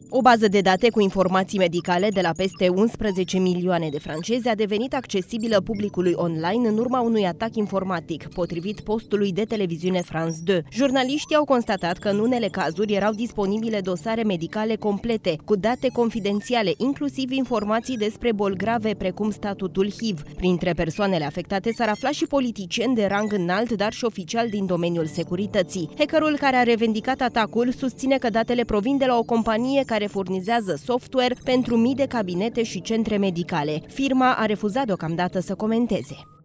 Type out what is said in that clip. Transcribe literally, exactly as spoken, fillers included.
O bază de date cu informații medicale de la peste unsprezece milioane de francezi a devenit accesibilă publicului online în urma unui atac informatic, potrivit postului de televiziune France doi. Jurnaliștii au constatat că în unele cazuri erau disponibile dosare medicale complete, cu date confidențiale, inclusiv informații despre boli grave, precum statutul H I V. Printre persoanele afectate s-ar afla și politicieni de rang înalt, dar și oficiali din domeniul securității. Hackerul care a revendicat atacul susține că datele provin de la o companie care furnizează software pentru mii de cabinete și centre medicale. Firma a refuzat deocamdată să comenteze.